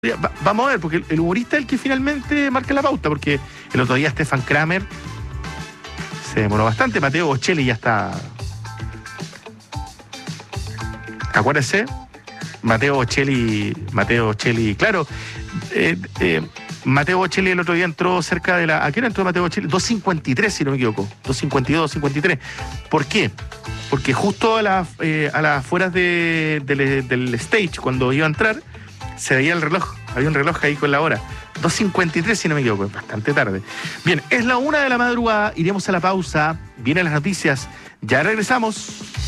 Vamos a ver, porque el humorista es el que finalmente marca la pauta, porque el otro día Stefan Kramer se demoró bastante. Matteo Bocelli ya está. Acuérdense, Matteo Bocelli, claro. Matteo Bocelli el otro día entró cerca de la... ¿A qué hora entró Matteo Bocelli? 2:53, si no me equivoco. 2:52, 2:53. ¿Por qué? Porque justo a las afueras del stage, cuando iba a entrar, se veía el reloj. Había un reloj ahí con la hora. 2:53, si no me equivoco. Bastante tarde. Bien, es la 1 de la madrugada. Iremos a la pausa. Vienen las noticias. Ya regresamos.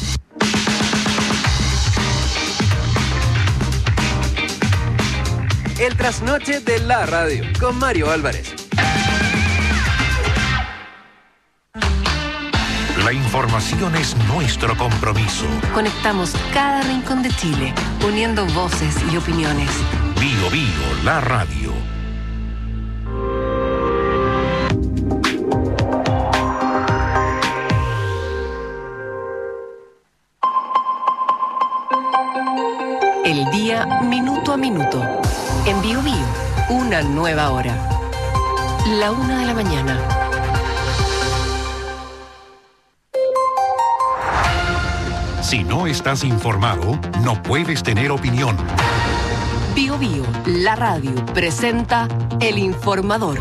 El trasnoche de la radio con Mario Álvarez. La información es nuestro compromiso. Conectamos cada rincón de Chile, uniendo voces y opiniones. Bio Bio, la radio. El día minuto a minuto. En Bio Bio, una nueva hora. La 1 de la mañana. Si no estás informado, no puedes tener opinión. Bio Bio, la radio, presenta El Informador.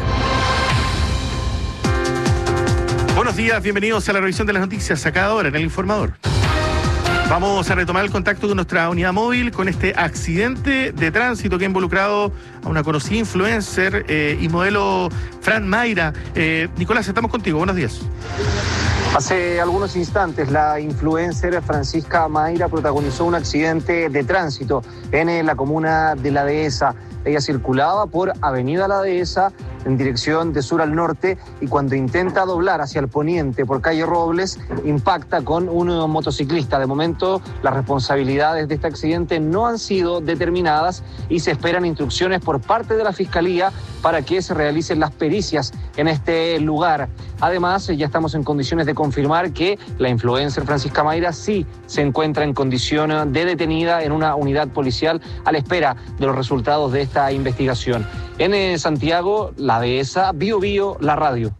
Buenos días, bienvenidos a la revisión de las noticias a cada hora en El Informador. Vamos a retomar el contacto con nuestra unidad móvil con este accidente de tránsito que ha involucrado a una conocida influencer y modelo, Fran Mayra. Nicolás, estamos contigo. Buenos días. Hace algunos instantes, la influencer Francisca Mayra protagonizó un accidente de tránsito en la comuna de La Dehesa. Ella circulaba por Avenida La Dehesa en dirección de sur al norte y cuando intenta doblar hacia el poniente por calle Robles, impacta con un motociclista. De momento, las responsabilidades de este accidente no han sido determinadas y se esperan instrucciones por parte de la Fiscalía para que se realicen las pericias en este lugar. Además, ya estamos en condiciones de confirmar que la influencer Francisca Mayra sí se encuentra en condición de detenida en una unidad policial a la espera de los resultados de esta investigación. En Santiago, La Dehesa, Bio Bio, la radio.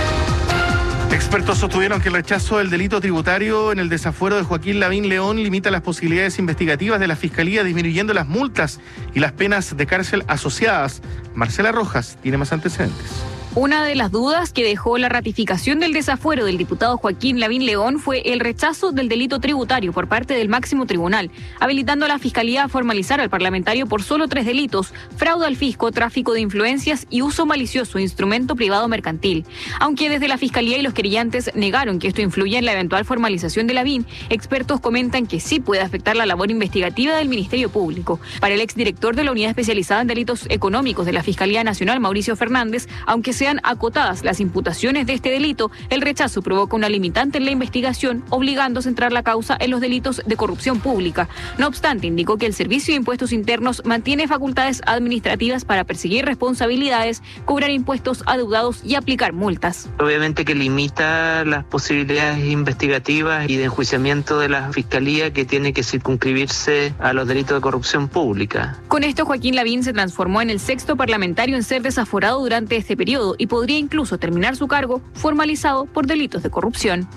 Expertos sostuvieron que el rechazo del delito tributario en el desafuero de Joaquín Lavín León limita las posibilidades investigativas de la Fiscalía, disminuyendo las multas y las penas de cárcel asociadas. Marcela Rojas tiene más antecedentes. Una de las dudas que dejó la ratificación del desafuero del diputado Joaquín Lavín León fue el rechazo del delito tributario por parte del máximo tribunal, habilitando a la Fiscalía a formalizar al parlamentario por solo 3 delitos: fraude al fisco, tráfico de influencias y uso malicioso de instrumento privado mercantil. Aunque desde la Fiscalía y los querellantes negaron que esto influya en la eventual formalización de Lavín, expertos comentan que sí puede afectar la labor investigativa del Ministerio Público. Para el exdirector de la Unidad Especializada en Delitos Económicos de la Fiscalía Nacional, Mauricio Fernández, aunque sean acotadas las imputaciones de este delito, el rechazo provoca una limitante en la investigación, obligando a centrar la causa en los delitos de corrupción pública. No obstante, indicó que el Servicio de Impuestos Internos mantiene facultades administrativas para perseguir responsabilidades, cobrar impuestos adeudados y aplicar multas. Obviamente que limita las posibilidades investigativas y de enjuiciamiento de la Fiscalía, que tiene que circunscribirse a los delitos de corrupción pública. Con esto, Joaquín Lavín se transformó en el 6º parlamentario en ser desaforado durante este periodo y podría incluso terminar su cargo formalizado por delitos de corrupción.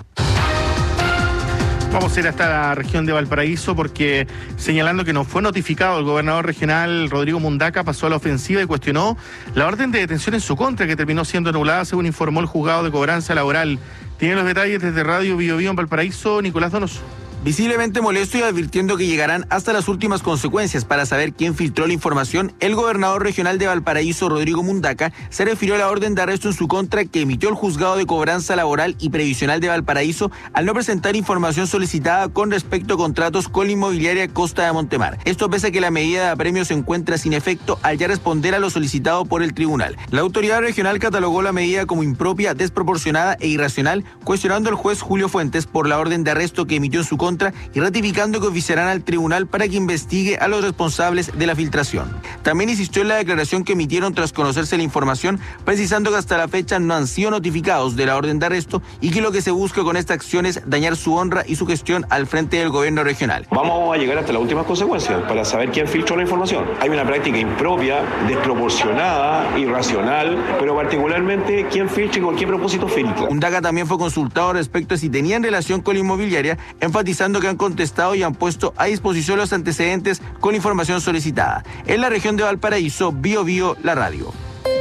Vamos a ir hasta la región de Valparaíso porque, señalando que no fue notificado, el gobernador regional Rodrigo Mundaca pasó a la ofensiva y cuestionó la orden de detención en su contra, que terminó siendo anulada, según informó el juzgado de cobranza laboral. Tiene los detalles desde Radio Bio Bio en Valparaíso, Nicolás Donoso. Visiblemente molesto y advirtiendo que llegarán hasta las últimas consecuencias para saber quién filtró la información, el gobernador regional de Valparaíso, Rodrigo Mundaca, se refirió a la orden de arresto en su contra que emitió el juzgado de cobranza laboral y previsional de Valparaíso al no presentar información solicitada con respecto a contratos con la inmobiliaria Costa de Montemar. Esto pese a que la medida de apremio se encuentra sin efecto al ya responder a lo solicitado por el tribunal. La autoridad regional catalogó la medida como impropia, desproporcionada e irracional, cuestionando al juez Julio Fuentes por la orden de arresto que emitió en su contra contra y ratificando que oficiarán al tribunal para que investigue a los responsables de la filtración. También insistió en la declaración que emitieron tras conocerse la información, precisando que hasta la fecha no han sido notificados de la orden de arresto y que lo que se busca con esta acción es dañar su honra y su gestión al frente del gobierno regional. Vamos a llegar hasta las últimas consecuencias para saber quién filtró la información. Hay una práctica impropia, desproporcionada, irracional, pero particularmente quién filtra y con qué propósito filtra. Mundaca también fue consultado respecto a si tenían relación con la inmobiliaria, enfatizando que han contestado y han puesto a disposición los antecedentes con información solicitada. En la región de Valparaíso, Biobío, la radio.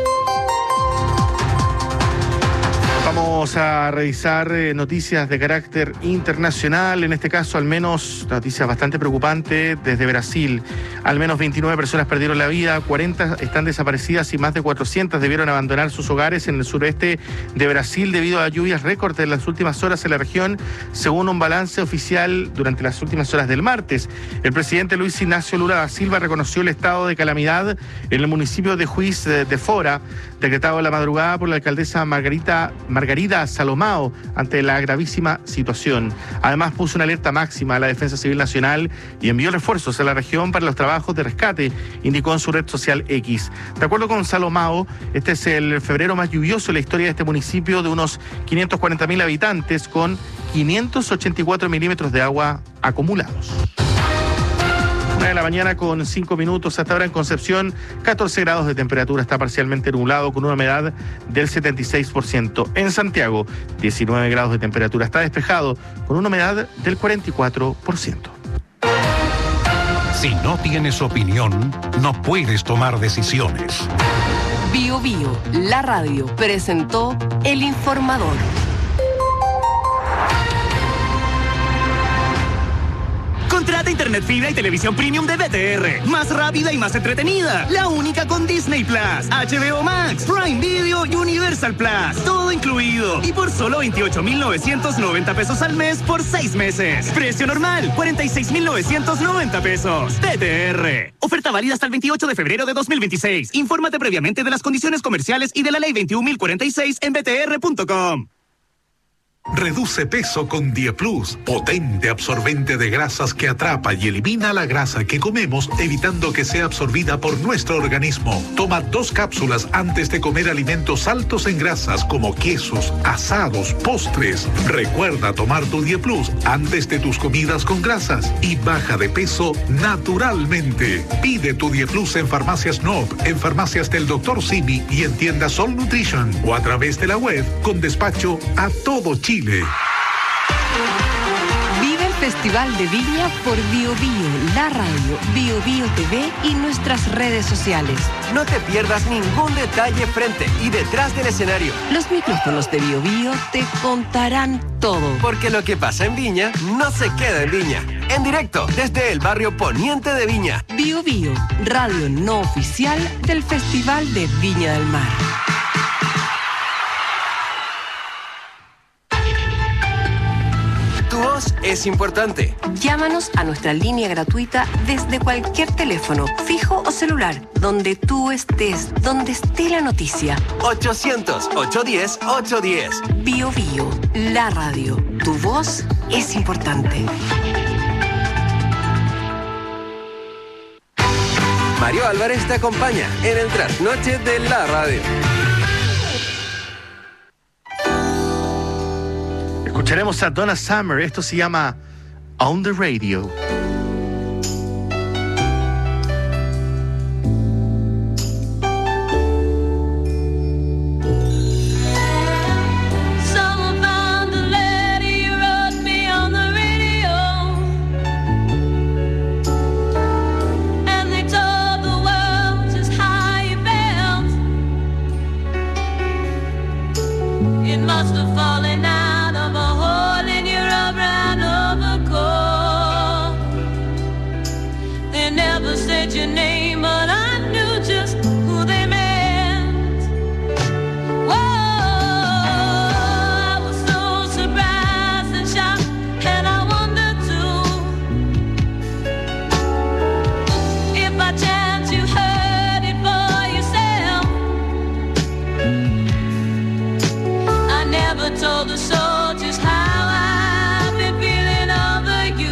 Vamos a revisar noticias de carácter internacional, en este caso al menos noticias bastante preocupantes desde Brasil. Al menos 29 personas perdieron la vida, 40 están desaparecidas y más de 400 debieron abandonar sus hogares en el sureste de Brasil debido a lluvias récord en las últimas horas en la región, según un balance oficial durante las últimas horas del martes. El presidente Luis Ignacio Lula da Silva reconoció el estado de calamidad en el municipio de Juiz de Fora, decretado en la madrugada por la alcaldesa Margarida Salomao ante la gravísima situación. Además puso una alerta máxima a la Defensa Civil Nacional y envió refuerzos a la región para los trabajos de rescate, indicó en su red social X. De acuerdo con Salomao, este es el febrero más lluvioso en la historia de este municipio, de unos 540.000 habitantes, con 584 milímetros de agua acumulados. 1 de la mañana con 5 minutos. Hasta ahora en Concepción, 14 grados de temperatura, está parcialmente nublado con una humedad del 76%. En Santiago, 19 grados de temperatura, está despejado con una humedad del 44%. Si no tienes opinión, no puedes tomar decisiones. Biobío, la radio, presentó El Informador. Contrata internet fibra y televisión premium de BTR. Más rápida y más entretenida. La única con Disney Plus, HBO Max, Prime Video y Universal Plus. Todo incluido. Y por solo 28.990 pesos al mes por 6 meses. Precio normal, 46.990 pesos. BTR. Oferta válida hasta el 28 de febrero de 2026. Infórmate previamente de las condiciones comerciales y de la ley 21.046 en btr.com. Reduce peso con Dieplus, potente absorbente de grasas que atrapa y elimina la grasa que comemos, evitando que sea absorbida por nuestro organismo. Toma 2 cápsulas antes de comer alimentos altos en grasas como quesos, asados, postres. Recuerda tomar tu Dieplus antes de tus comidas con grasas y baja de peso naturalmente. Pide tu Dieplus en Farmacias Nob, en Farmacias del Dr. Simi y en tiendas Sol Nutrition o a través de la web con despacho a todo Chile. Vive el Festival de Viña por Biobío, la radio, Biobío TV y nuestras redes sociales. No te pierdas ningún detalle frente y detrás del escenario. Los micrófonos de Biobío te contarán todo. Porque lo que pasa en Viña no se queda en Viña. En directo desde el barrio poniente de Viña. Biobío, radio no oficial del Festival de Viña del Mar. Tu voz es importante. Llámanos a nuestra línea gratuita desde cualquier teléfono, fijo o celular, donde tú estés, donde esté la noticia. 800-810-810. Biobío, la radio. Tu voz es importante. Mario Álvarez te acompaña en el trasnoche de la radio. Escucharemos a Donna Summer. Esto se llama On the Radio. Told the soldiers how I've been feeling over you.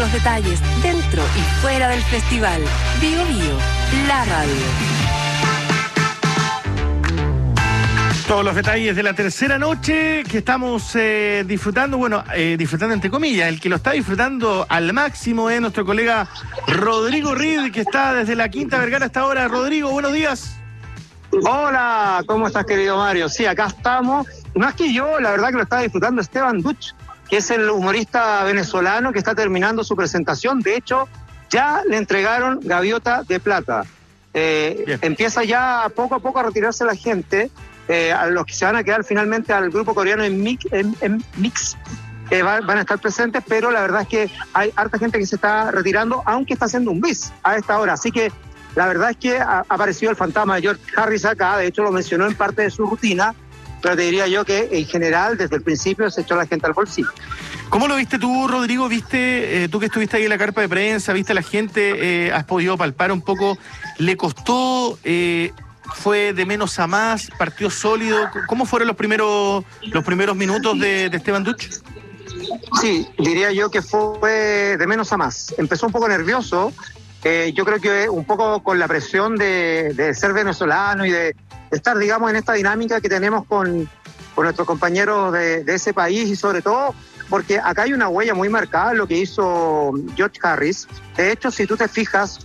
los detalles dentro y fuera del festival. Bio Bio, la radio. Todos los detalles de la tercera noche que estamos disfrutando, disfrutando entre comillas, el que lo está disfrutando al máximo es nuestro colega Rodrigo Reed, que está desde la Quinta Vergara hasta ahora. Rodrigo, buenos días. Hola, ¿cómo estás, querido Mario? Sí, acá estamos. Más que yo, la verdad que lo estaba disfrutando Esteban Duch, que es el humorista venezolano que está terminando su presentación. De hecho, ya le entregaron Gaviota de Plata. Empieza ya poco a poco a retirarse la gente, a los que se van a quedar finalmente al grupo coreano en Mix. Van a estar presentes, pero la verdad es que hay harta gente que se está retirando, aunque está haciendo un bis a esta hora. Así que la verdad es que ha aparecido el fantasma de George Harris acá. De hecho lo mencionó en parte de su rutina, pero te diría yo que en general desde el principio se echó la gente al bolsillo. ¿Cómo lo viste tú, Rodrigo? ¿Viste, tú que estuviste ahí en la carpa de prensa, viste a la gente, has podido palpar un poco, le costó, fue de menos a más, partió sólido? ¿Cómo fueron los primeros minutos de Esteban Duch? Sí, diría yo que fue de menos a más. Empezó un poco nervioso, yo creo que un poco con la presión de ser venezolano y de estar, digamos, en esta dinámica que tenemos con nuestros compañeros de ese país, y sobre todo porque acá hay una huella muy marcada en lo que hizo George Harris. De hecho, si tú te fijas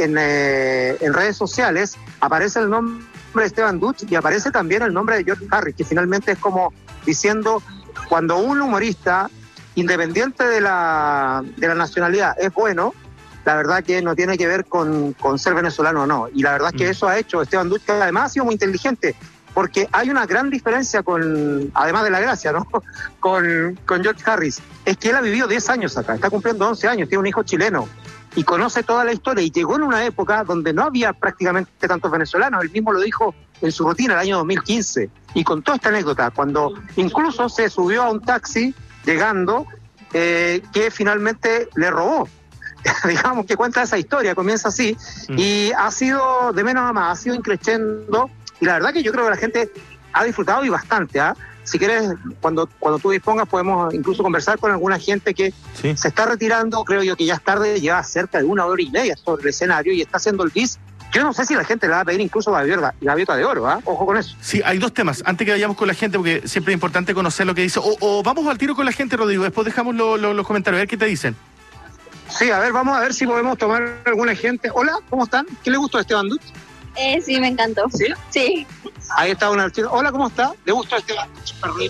en redes sociales, aparece el nombre de Esteban Duch y aparece también el nombre de George Harris, que finalmente es como diciendo, cuando un humorista, independiente de la nacionalidad, es bueno, la verdad que no tiene que ver con ser venezolano o no. Y la verdad es que eso ha hecho Esteban Duch, que además ha sido muy inteligente, porque hay una gran diferencia además de la gracia, ¿no? con George Harris. Es que él ha vivido 10 años acá, está cumpliendo 11 años, tiene un hijo chileno y conoce toda la historia, y llegó en una época donde no había prácticamente tantos venezolanos. Él mismo lo dijo en su rutina el año 2015, y contó esta anécdota, cuando incluso se subió a un taxi llegando, que finalmente le robó. Digamos que cuenta esa historia, comienza así, y ha sido de menos a más, ha sido increciendo, y la verdad que yo creo que la gente ha disfrutado y bastante. Si quieres, cuando tú dispongas, podemos incluso conversar con alguna gente que se está retirando. Creo yo que ya es tarde, lleva cerca de 1 hora y media sobre el escenario y está haciendo el bis. Yo no sé si la gente le va a pedir incluso gaviota de oro, ojo con eso. Sí, hay dos temas, antes que vayamos con la gente, porque siempre es importante conocer lo que dice, o vamos al tiro con la gente, Rodrigo, después dejamos los comentarios, a ver qué te dicen. Sí, a ver, vamos a ver si podemos tomar alguna gente. Hola, ¿cómo están? ¿Qué le gustó a Esteban Duch? Sí, me encantó. ¿Sí? Sí. Ahí está una chica. Hola, ¿cómo está? ¿Le gustó Esteban Duch?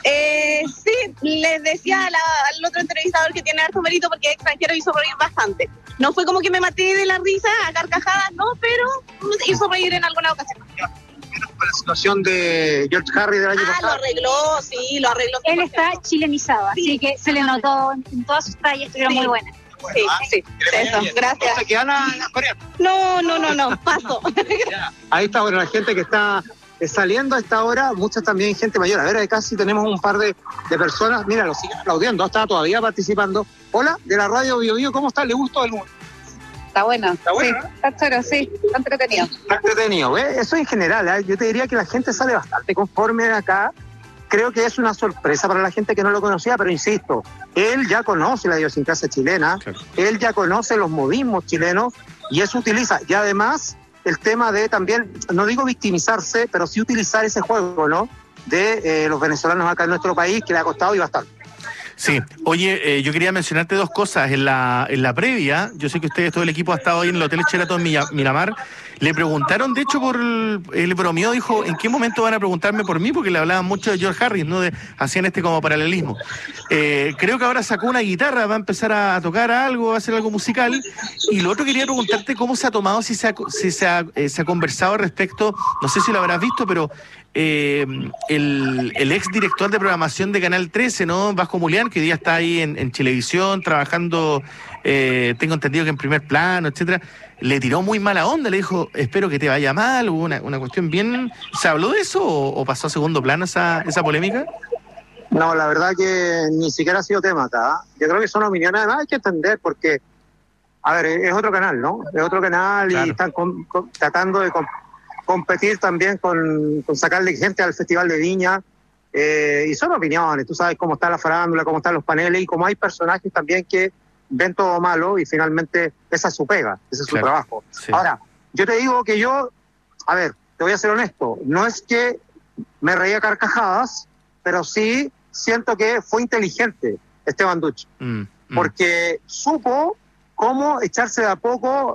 Sí, les decía al otro entrevistador que tiene harto mérito porque es extranjero, hizo reír bastante. No fue como que me maté de la risa a carcajadas, no, pero hizo reír en alguna ocasión. Con la situación de George Harris del año pasado. Lo arregló. Él está chilenizado, así que se le notó en todas sus tallas, estuvieron muy buenas. Sí, eso, gracias. ¿Se quedan a Corea? No, paso. Ahí está, bueno, la gente que está saliendo a esta hora, muchas también gente mayor. A ver, acá casi tenemos un par de personas. Mira, lo siguen aplaudiendo, está todavía participando. Hola, de la radio Bio Bio, ¿cómo está? ¿Le gustó el mundo? Está bueno. ¿Está bueno? Sí, está choro, sí, está entretenido. Está entretenido, ¿ves? Eso en general, yo te diría que la gente sale bastante conforme acá. Creo que es una sorpresa para la gente que no lo conocía, pero insisto, él ya conoce la idiosincrasia chilena, claro. Él ya conoce los modismos chilenos y eso utiliza. Y además, el tema de también, no digo victimizarse, pero sí utilizar ese juego, ¿no? De los venezolanos acá en nuestro país, que le ha costado y bastante. Sí, oye, yo quería mencionarte dos cosas. En la previa, yo sé que ustedes, todo el equipo ha estado ahí en el Hotel Sheraton Miramar, le preguntaron, de hecho, el bromeó, dijo, ¿en qué momento van a preguntarme por mí? Porque le hablaban mucho de George Harris, ¿no? Hacían como paralelismo. Creo que ahora sacó una guitarra, va a empezar a tocar algo, va a hacer algo musical. Y lo otro quería preguntarte cómo se ha tomado, si se ha conversado al respecto, no sé si lo habrás visto, pero el ex director de programación de Canal 13, ¿no? Vasco Mulián, que hoy día está ahí en Chilevisión trabajando, tengo entendido que en primer plano, etcétera, le tiró muy mala onda, le dijo, espero que te vaya mal, hubo una cuestión bien... ¿Se habló de eso o pasó a segundo plano esa polémica? No, la verdad que ni siquiera ha sido tema acá. Yo creo que son opiniones, además hay que entender, porque, a ver, es otro canal, ¿no? Es otro canal, claro. Y están tratando de competir también con sacarle gente al Festival de Viña, y son opiniones, tú sabes cómo está la farándula, cómo están los paneles, y cómo hay personajes también que ven todo malo y finalmente esa es su pega, ese es su trabajo. Sí. Ahora, yo te digo que a ver, te voy a ser honesto, no es que me reía a carcajadas, pero sí siento que fue inteligente Esteban Duch, porque supo cómo echarse de a poco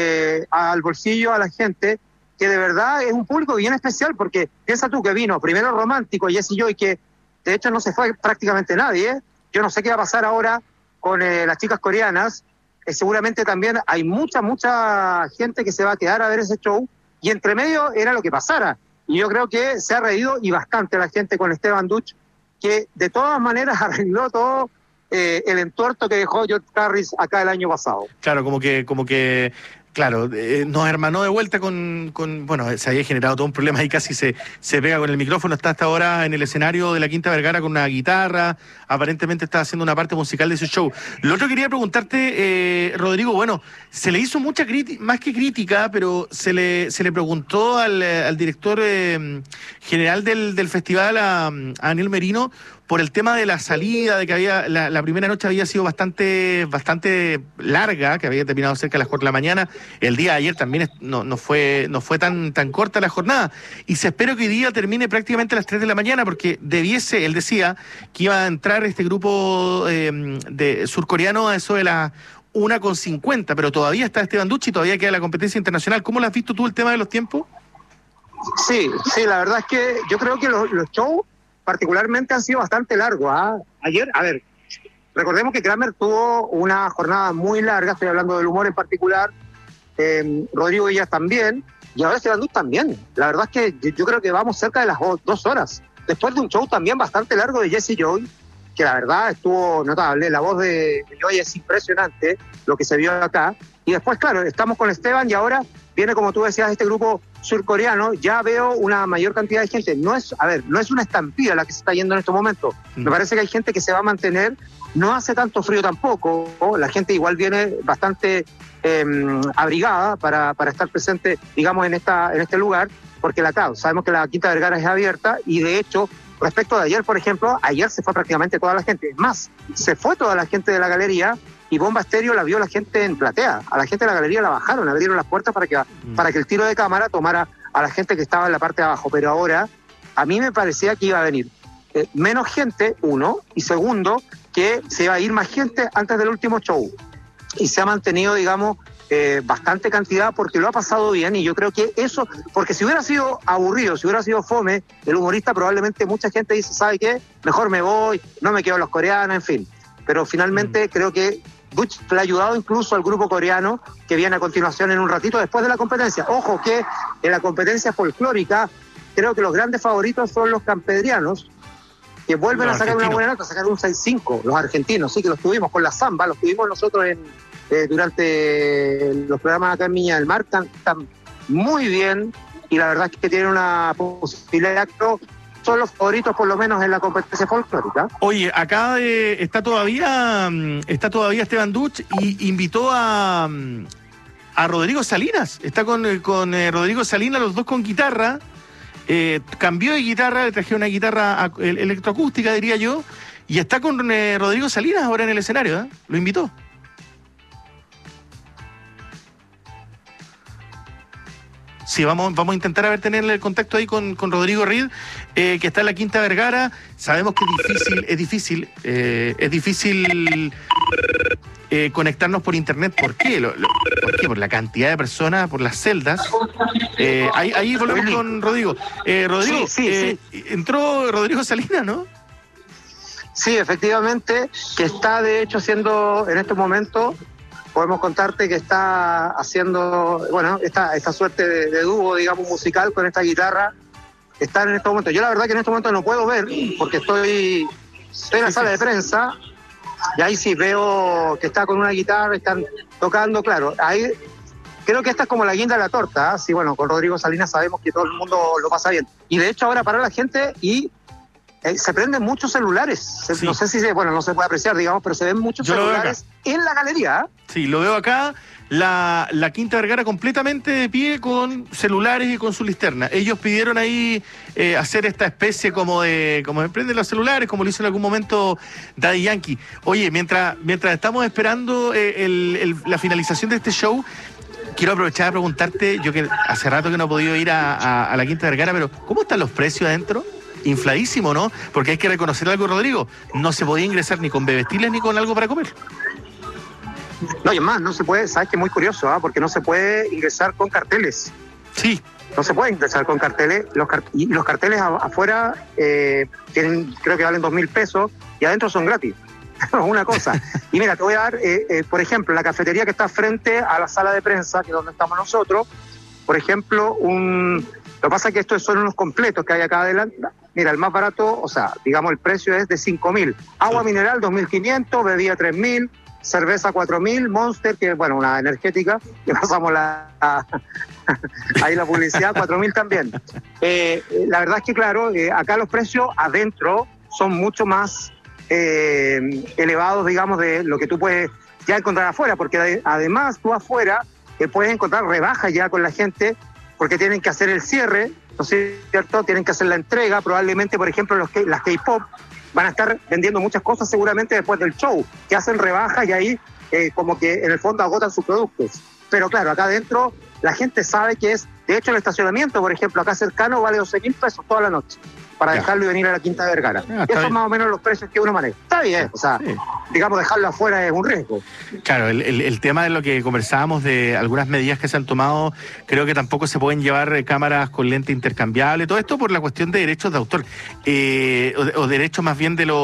al bolsillo a la gente, que de verdad es un público bien especial, porque piensa tú que vino primero Romántico, Jesse Joy, que de hecho no se fue prácticamente nadie. Yo no sé qué va a pasar ahora con las chicas coreanas. Seguramente también hay mucha gente que se va a quedar a ver ese show, y entre medio era lo que pasara. Y yo creo que se ha reído y bastante la gente con Esteban Duch, que de todas maneras arregló todo el entuerto que dejó George Harris acá el año pasado. Claro, como que claro, nos hermanó de vuelta bueno, se había generado todo un problema y casi se pega con el micrófono, está hasta ahora en el escenario de la Quinta Vergara con una guitarra, aparentemente está haciendo una parte musical de su show. Lo otro quería preguntarte, Rodrigo, bueno, se le hizo mucha crítica, más que crítica, pero se le preguntó al director general del festival, a Daniel Merino, por el tema de la salida, de que la primera noche había sido bastante larga, que había terminado cerca de las 4 de la mañana. El día de ayer también no fue tan corta la jornada. Y se espera que hoy día termine prácticamente a las 3 de la mañana, porque él decía que iba a entrar este grupo de surcoreano a eso de las 1:50, pero todavía está Esteban Duch y todavía queda la competencia internacional. ¿Cómo lo has visto tú el tema de los tiempos? Sí, la verdad es que yo creo que los shows particularmente han sido bastante largos. Ayer, a ver, recordemos que Kramer tuvo una jornada muy larga, estoy hablando del humor en particular, Rodrigo Villas también, y ahora Esteban Duch también. La verdad es que yo creo que vamos cerca de las 2 horas, después de un show también bastante largo de Jesse Joy, que la verdad estuvo notable, la voz de Joy es impresionante, lo que se vio acá, y después, claro, estamos con Esteban y ahora viene, como tú decías, este grupo surcoreano. Ya veo una mayor cantidad de gente. No es una estampida la que se está yendo en estos momentos. Me parece que hay gente que se va a mantener. No hace tanto frío tampoco. La gente igual viene bastante abrigada para estar presente, digamos, en este lugar, porque sabemos que la Quinta Vergara es abierta, y de hecho, respecto de ayer, por ejemplo, ayer se fue prácticamente toda la gente. Es más, se fue toda la gente de la galería, y Bomba Estéreo la vio la gente en platea. A la gente de la galería la bajaron, abrieron las puertas para que el tiro de cámara tomara a la gente que estaba en la parte de abajo. Pero ahora, a mí me parecía que iba a venir menos gente, uno, y segundo, que se iba a ir más gente antes del último show. Y se ha mantenido, digamos, bastante cantidad, porque lo ha pasado bien, y yo creo que eso, porque si hubiera sido aburrido, si hubiera sido fome, el humorista, probablemente mucha gente dice, ¿sabe qué? Mejor me voy, no me quedo en los coreanos, en fin. Pero finalmente creo que Duch le ha ayudado incluso al grupo coreano, que viene a continuación en un ratito después de la competencia. Ojo que en la competencia folclórica creo que los grandes favoritos son los campedrianos, que vuelven a sacar una buena nota, a sacar un 6-5, los argentinos, sí, que los tuvimos con la samba, los tuvimos nosotros durante los programas acá en Viña del Mar, están muy bien, y la verdad es que tienen una posibilidad de acto. Son los favoritos, por lo menos, en la competencia folclórica. Oye, acá está todavía Esteban Duch, y invitó a Rodrigo Salinas. Está con Rodrigo Salinas, los dos con guitarra. Cambió de guitarra, le traje una guitarra electroacústica, diría yo, y está con Rodrigo Salinas ahora en el escenario. Lo invitó. Sí, vamos a intentar tenerle el contacto ahí con Rodrigo Reed, que está en la Quinta Vergara. Sabemos que es difícil conectarnos por internet. ¿Por qué? ¿Por qué? Por la cantidad de personas, por las celdas. Ahí volvemos con Rodrigo. Rodrigo, sí. Entró Rodrigo Salinas, ¿no? Sí, efectivamente, que está de hecho haciendo en este momento. Podemos contarte que está haciendo, bueno, esta suerte de dúo, digamos, musical con esta guitarra. Están en estos momentos. Yo la verdad que en este momento no puedo ver, porque estoy en la sala de prensa, y ahí sí veo que está con una guitarra, están tocando, claro. Ahí creo que esta es como la guinda de la torta, ¿eh? Sí, bueno, con Rodrigo Salinas sabemos que todo el mundo lo pasa bien. Y de hecho ahora paró la gente y se prenden muchos celulares. No sé si no se puede apreciar, digamos, pero se ven muchos celulares en la galería. Sí, lo veo acá. La Quinta Vergara completamente de pie con celulares y con su linterna. Ellos pidieron ahí hacer esta especie como de prenden los celulares, como lo hizo en algún momento Daddy Yankee. Oye, mientras estamos esperando la finalización de este show, quiero aprovechar a preguntarte, yo que hace rato que no he podido ir a la Quinta Vergara, pero ¿cómo están los precios adentro? Infladísimo, ¿no? Porque hay que reconocer algo, Rodrigo, no se podía ingresar ni con bebestibles ni con algo para comer. No, y además, no se puede, sabes que es muy curioso, porque no se puede ingresar con carteles. Sí. No se puede ingresar con carteles. Y los carteles afuera tienen, creo que valen 2.000 pesos y adentro son gratis. Una cosa. Y mira, te voy a dar, por ejemplo, la cafetería que está frente a la sala de prensa, que es donde estamos nosotros, por ejemplo, lo que pasa es que estos son unos completos que hay acá adelante. Mira, el más barato, o sea, digamos, el precio es de 5.000. Agua mineral, 2.500, bebida 3.000. Cerveza 4.000, Monster, que es, una energética, le pasamos ahí la publicidad, 4.000 también. La verdad es que, claro, acá los precios adentro son mucho más elevados, digamos, de lo que tú puedes ya encontrar afuera, porque además tú afuera puedes encontrar rebajas ya con la gente, porque tienen que hacer el cierre, ¿no es cierto? Tienen que hacer la entrega, probablemente, por ejemplo, las K-pop, van a estar vendiendo muchas cosas seguramente después del show, que hacen rebajas y ahí como que en el fondo agotan sus productos. Pero claro, acá adentro la gente sabe que es, de hecho el estacionamiento, por ejemplo, acá cercano vale 12.000 pesos toda la noche para dejarlo y venir a la Quinta Vergara. Esos son más o menos los precios que uno maneja. Está bien, o sea, digamos, dejarlo afuera es un riesgo. Claro, el tema de lo que conversábamos de algunas medidas que se han tomado, creo que tampoco se pueden llevar cámaras con lente intercambiable, todo esto por la cuestión de derechos de autor, o derechos más bien de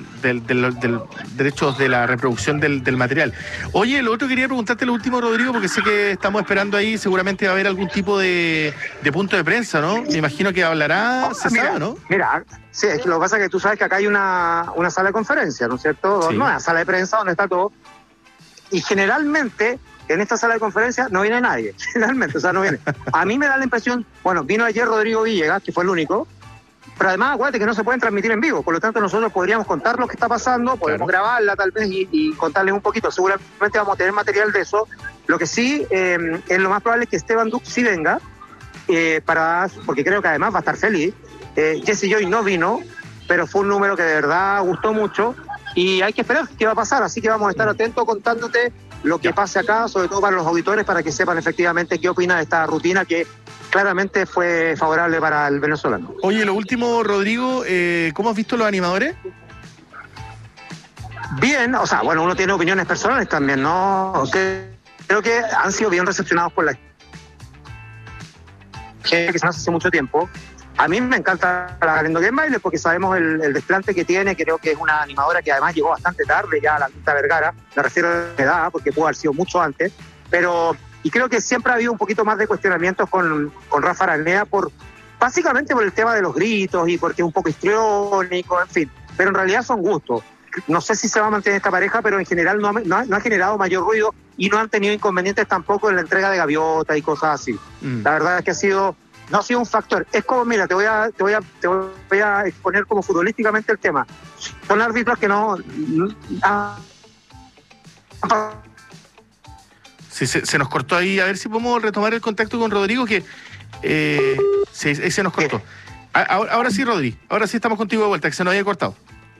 derechos de la reproducción del material. Oye, lo otro quería preguntarte lo último, Rodrigo, porque sé que estamos esperando ahí, seguramente va a haber algún tipo de punto de prensa, ¿no? Me imagino que hablará, sabe, ¿no? Mira, sí, es que lo que pasa es que tú sabes que acá hay una sala de conferencia, ¿no es cierto? Sí. Una sala de prensa donde está todo. Y generalmente en esta sala de conferencia no viene nadie, generalmente, o sea, no viene. A mí me da la impresión, vino ayer Rodrigo Villegas, que fue el único, pero además acuérdate que no se pueden transmitir en vivo, por lo tanto nosotros podríamos contar lo que está pasando, podemos grabarla tal vez y contarles un poquito, seguramente vamos a tener material de eso. Lo que sí, es lo más probable es que Esteban Dux sí venga, porque creo que además va a estar feliz. Jesse Joy no vino, pero fue un número que de verdad gustó mucho y hay que esperar qué va a pasar, así que vamos a estar atentos contándote lo que pase acá, sobre todo para los auditores, para que sepan efectivamente qué opina de esta rutina que claramente fue favorable para el venezolano. Oye, lo último, Rodrigo, ¿cómo has visto los animadores? Bien, o sea, uno tiene opiniones personales también, ¿no? Creo que han sido bien recepcionados por la gente que se hace hace mucho tiempo. A mí me encanta la Glenda Baile porque sabemos el desplante que tiene, creo que es una animadora que además llegó bastante tarde ya a la Quinta Vergara, me refiero a la edad, porque pudo haber sido mucho antes, y creo que siempre ha habido un poquito más de cuestionamientos con Rafa Aranea, básicamente por el tema de los gritos y porque es un poco histriónico, en fin, pero en realidad son gustos. No sé si se va a mantener esta pareja, pero en general no ha generado mayor ruido y no han tenido inconvenientes tampoco en la entrega de gaviota y cosas así. La verdad es que no ha sido un factor. Es como, mira, te voy a exponer como futbolísticamente el tema. Son árbitros que no... Sí, se nos cortó ahí. A ver si podemos retomar el contacto con Rodrigo, que se nos cortó. Ahora sí, Rodri. Ahora sí estamos contigo de vuelta, que se nos había cortado.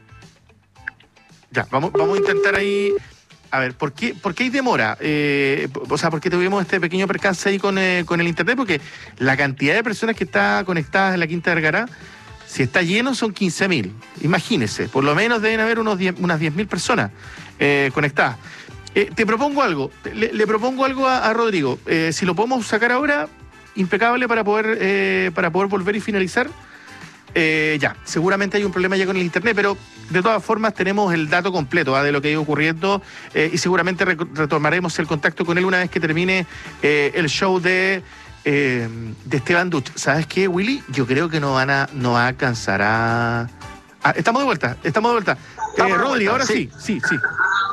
Ya, vamos a intentar ahí... A ver, ¿por qué hay demora? ¿Por qué tuvimos este pequeño percance ahí con el internet? Porque la cantidad de personas que está conectadas en la Quinta Vergara, si está lleno, son 15.000. Imagínense, por lo menos deben haber unas 10.000 personas conectadas. Te propongo algo, le propongo algo a Rodrigo. Si lo podemos sacar ahora, impecable para poder volver y finalizar. Seguramente hay un problema ya con el internet, pero de todas formas tenemos el dato completo de lo que ha ido ocurriendo y seguramente retomaremos el contacto con él una vez que termine el show de Esteban Dux. ¿Sabes qué, Willy? Yo creo que no va a alcanzar a... estamos de vuelta. Rodri, ahora sí.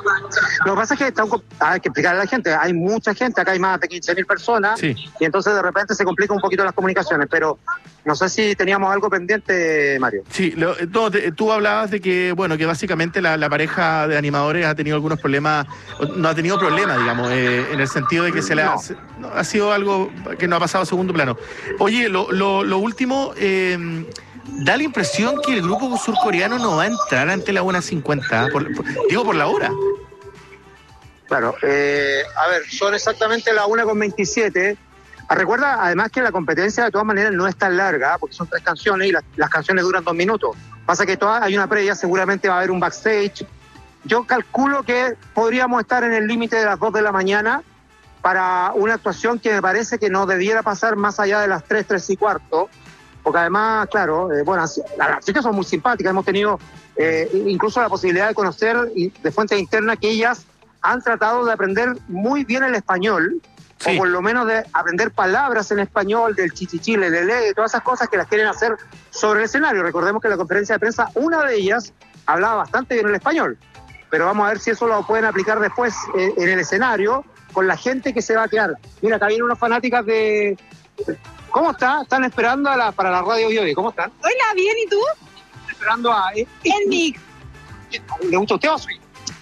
Lo que pasa es que hay que explicarle a la gente, hay mucha gente, acá hay más de 15.000 personas, Sí. y entonces de repente se complican un poquito las comunicaciones, pero no sé si teníamos algo pendiente, Mario. Sí, tú hablabas de que, bueno, que básicamente la pareja de animadores ha tenido algunos problemas, no ha tenido problemas, digamos, en el sentido de que ha sido algo que no ha pasado a segundo plano. Oye, lo último, da la impresión que el grupo surcoreano no va a entrar ante la 1:50, digo por la hora. Claro, a ver, son exactamente las 1:27. Recuerda además que la competencia de todas maneras no es tan larga, porque son 3 canciones y las canciones duran 2 minutos. Pasa que hay una previa, seguramente va a haber un backstage. Yo calculo que podríamos estar en el límite de las 2 de la mañana para una actuación que me parece que no debiera pasar más allá de las 3:15, porque además, claro, las chicas son muy simpáticas, hemos tenido incluso la posibilidad de conocer de fuentes internas que ellas han tratado de aprender muy bien el español, o por lo menos de aprender palabras en español, del chichichi, lelele, todas esas cosas que las quieren hacer sobre el escenario. Recordemos que en la conferencia de prensa una de ellas hablaba bastante bien el español, pero vamos a ver si eso lo pueden aplicar después en el escenario con la gente que se va a quedar. Mira, acá vienen unas fanáticas de... ¿Cómo está? Están esperando para la radio Vive. ¿Cómo están? Hola, bien, ¿y tú? Esperando a... El mix. ¿Le gusta a usted o sí?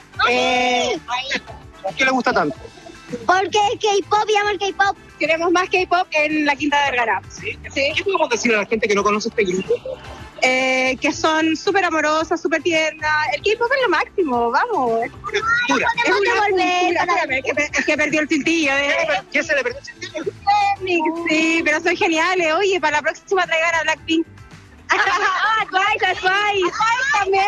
¿Por qué le gusta tanto? Porque es K-pop y amo el K-pop. Queremos más K-pop en la Quinta Vergara. ¿Sí? ¿Qué podemos decir a la gente que no conoce este grupo? Que son súper amorosas, súper tiernas. El K-pop es lo máximo, vamos. Es que perdió el cintillo. ¿Qué se le perdió el cintillo? Sí, pero son geniales. Oye, para la próxima traigan a Blackpink. Twice también,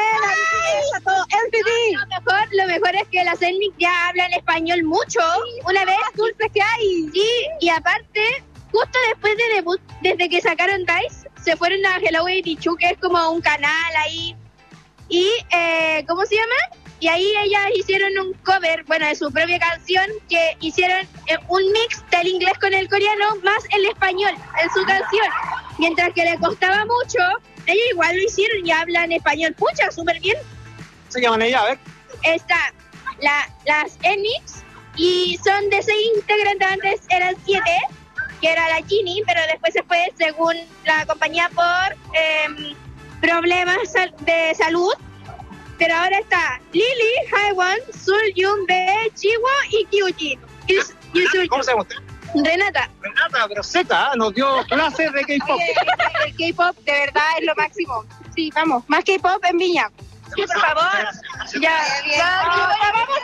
Lo mejor es que las Zenith ya hablan español mucho. Una vez dulces que hay. Y aparte, justo después de debut, desde que sacaron Dice, se fueron a Hello 82, que es como un canal ahí. Y, ¿cómo se llama? Y ahí ellas hicieron un cover, de su propia canción, que hicieron un mix del inglés con el coreano, más el español en su canción. Mientras que le costaba mucho, ellos igual lo hicieron y hablan español, pucha, súper bien. ¿Se llaman ellas? A ver. Está las Enix, y son de 6 integrantes, antes eran 7, que era la Ginny, pero después se fue, según la compañía, por problemas de salud. Pero ahora está Lily, Haewon, Suljun, Bae, Jiwo y Kyujin. ¿Cómo se llama usted? Renata, pero Z nos dio clases de K-pop. El K-pop de verdad es lo máximo. Sí, vamos, más K-pop en Viña. Sí, por favor. Ya. ¡Vamos,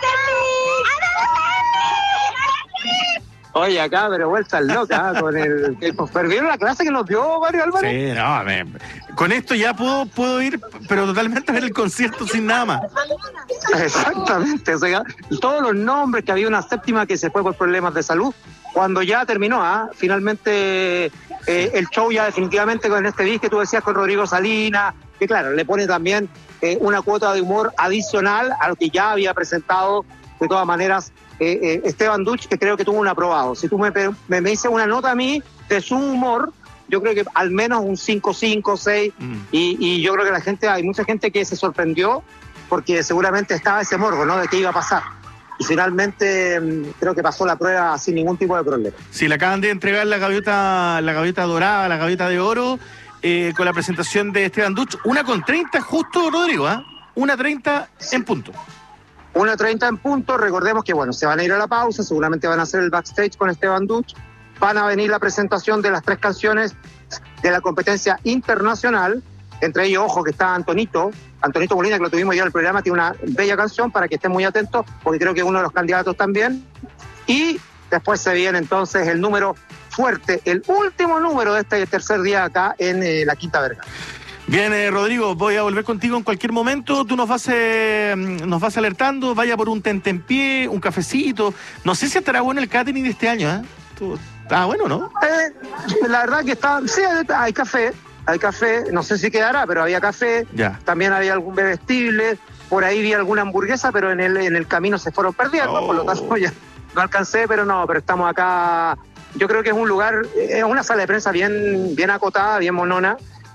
Oye, acá, pero vuelta loca con el K-pop. ¿Pero vieron la clase que nos dio Mario Álvarez? Sí, no, con esto ya puedo ir, pero totalmente a ver el concierto sin nada más. Exactamente, o sea, todos los nombres, que había una séptima que se fue por problemas de salud, cuando ya terminó, finalmente el show ya definitivamente con este beat que tú decías con Rodrigo Salinas, que claro, le pone también una cuota de humor adicional a lo que ya había presentado de todas maneras Esteban Duch, que creo que tuvo un aprobado. Si tú me dices una nota a mí de su humor, yo creo que al menos un 5, 6, y yo creo que hay mucha gente que se sorprendió porque seguramente estaba ese morbo, ¿no?, de qué iba a pasar. Y finalmente creo que pasó la prueba sin ningún tipo de problema. Sí, le acaban de entregar la gaviota dorada, la gaviota de oro, con la presentación de Esteban Duch. 1:30 justo, Rodrigo, 1:30 en punto. 1:30 en punto. Recordemos que, se van a ir a la pausa, seguramente van a hacer el backstage con Esteban Duch. Van a venir la presentación de las 3 canciones de la competencia internacional. Entre ellos, ojo, que está Antonito Molina, que lo tuvimos ya en el programa, tiene una bella canción para que estén muy atentos, porque creo que es uno de los candidatos también. Y después se viene entonces el número fuerte, el último número de este tercer día acá en la Quinta Vergara. Bien, Rodrigo, voy a volver contigo en cualquier momento. Tú nos vas alertando, vaya por un tentempié, un cafecito. No sé si estará bueno el catering de este año, Está bueno, ¿no? La verdad que sí, hay café, no sé si quedará, pero había café. Ya. También había algún bebestible, por ahí vi alguna hamburguesa, pero en el camino se fueron perdiendo, por lo tanto ya no alcancé, pero estamos acá. Yo creo que es un lugar, es una sala de prensa bien acotada, bien monona,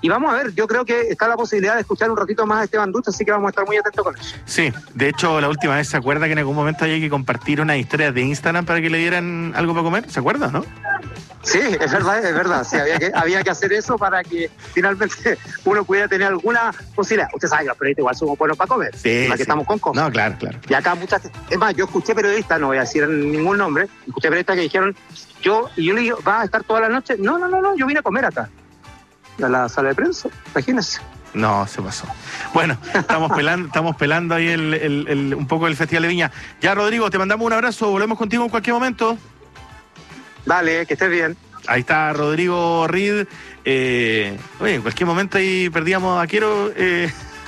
Y vamos a ver, yo creo que está la posibilidad de escuchar un ratito más a Esteban Ducha, así que vamos a estar muy atentos con eso. Sí, de hecho, la última vez, ¿se acuerda que en algún momento había que compartir unas historias de Instagram para que le dieran algo para comer? ¿Se acuerda, no? Sí, es verdad. Sí, había que hacer eso para que finalmente uno pudiera tener alguna posibilidad. Usted sabe que los periodistas igual somos buenos para comer. Sí, que estamos con cosas. No, claro. Y acá es más, yo escuché periodistas, no voy a decir ningún nombre, escuché periodistas que dijeron, yo le digo, ¿vas a estar toda la noche? No, yo vine a comer acá. A la sala de prensa, imagínense. No, se pasó. Bueno, estamos pelando ahí un poco el Festival de Viña. Ya, Rodrigo, te mandamos un abrazo, volvemos contigo en cualquier momento. Dale, que estés bien. Ahí está Rodrigo Reed. Oye, en cualquier momento ahí perdíamos a Quero. Es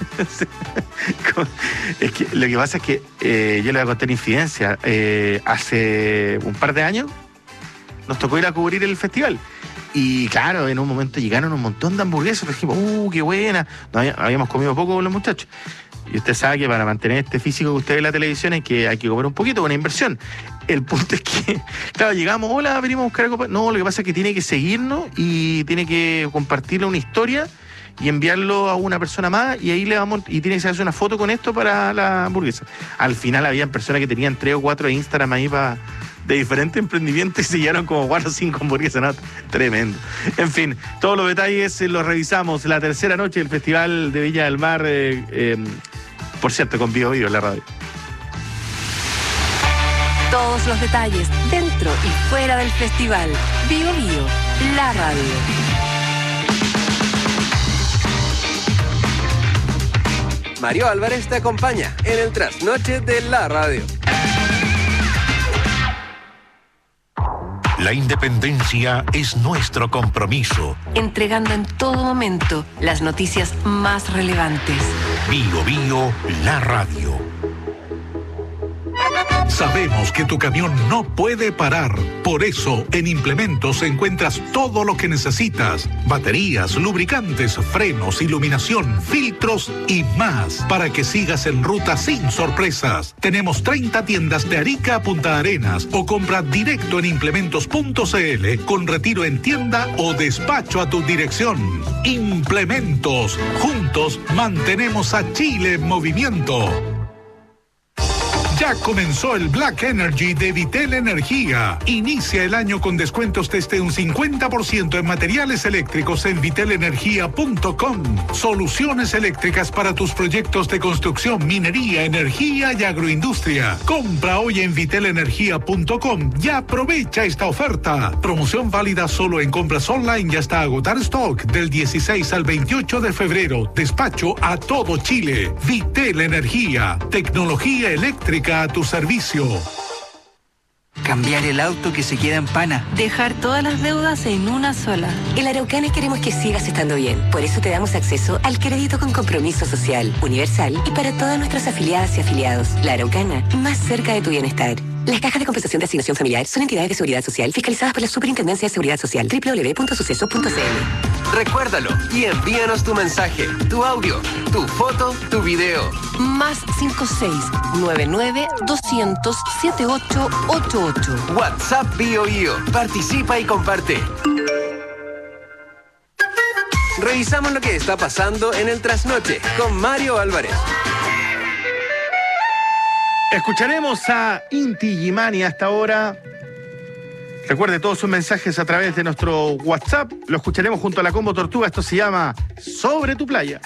que lo que pasa es que yo le voy a contar infidencia. Hace un par de años nos tocó ir a cubrir el festival. Y claro, en un momento llegaron un montón de hamburguesas. Dijimos, qué buena. Habíamos comido poco con los muchachos. Y usted sabe que para mantener este físico que usted ve en la televisión hay que comer un poquito, con una inversión. El punto es que, claro, llegamos, hola, venimos a buscar algo. No, lo que pasa es que tiene que seguirnos y tiene que compartirle una historia y enviarlo a una persona más, y ahí le vamos, y tiene que hacer una foto con esto para la hamburguesa. Al final había personas que tenían 3 o 4 Instagram ahí de diferentes emprendimientos y se llevaron como 4 o 5 hamburguesas, ¿no? Tremendo. En fin, todos los detalles los revisamos. La tercera noche del Festival de Viña del Mar, por cierto, con Bio Bio en la radio. Todos los detalles dentro y fuera del festival. Bio Bio, la radio. Mario Álvarez te acompaña en el trasnoche de la radio. La independencia es nuestro compromiso. Entregando en todo momento las noticias más relevantes. Bio Bio, la radio. Sabemos que tu camión no puede parar. Por eso, en Implementos encuentras todo lo que necesitas. Baterías, lubricantes, frenos, iluminación, filtros y más. Para que sigas en ruta sin sorpresas. Tenemos 30 tiendas de Arica a Punta Arenas. O compra directo en implementos.cl con retiro en tienda o despacho a tu dirección. Implementos. Juntos mantenemos a Chile en movimiento. Ya comenzó el Black Energy de Vitel Energía. Inicia el año con descuentos desde un 50% en materiales eléctricos en vitelenergia.com. Soluciones eléctricas para tus proyectos de construcción, minería, energía y agroindustria. Compra hoy en vitelenergia.com y aprovecha esta oferta. Promoción válida solo en compras online y hasta agotar stock del 16 al 28 de febrero. Despacho a todo Chile. Vitel Energía. Tecnología eléctrica a tu servicio. Cambiar el auto que se queda en pana. Dejar todas las deudas en una sola. En Araucana queremos que sigas estando bien. Por eso te damos acceso al crédito con compromiso social, universal y para todas nuestras afiliadas y afiliados. La Araucana, más cerca de tu bienestar. Las cajas de compensación de asignación familiar son entidades de seguridad social fiscalizadas por la Superintendencia de Seguridad Social. www.suceso.cl. Recuérdalo y envíanos tu mensaje, tu audio, tu foto, tu video. Más 56-99-200-7888. WhatsApp Bio Bio. Participa y comparte. Revisamos lo que está pasando en el trasnoche con Mario Álvarez. Escucharemos a Inti Gimani hasta ahora. Recuerde todos sus mensajes a través de nuestro WhatsApp. Lo escucharemos junto a la Combo Tortuga. Esto se llama Sobre tu playa.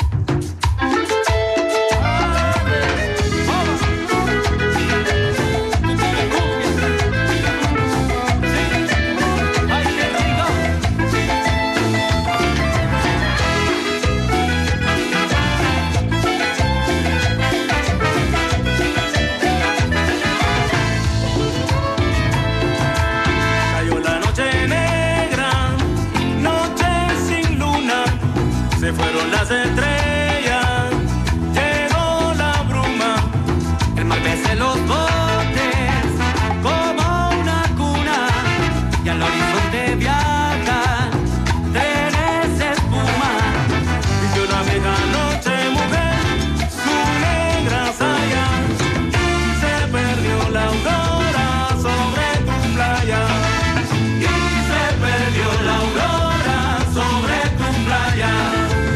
Fueron las estrellas, llegó la bruma, el mar mece los botes como una cuna y al horizonte viajan trenes espuma. Y yo una vieja noche mujer, su negra saya, y se perdió la aurora sobre tu playa, y se perdió la aurora sobre tu playa.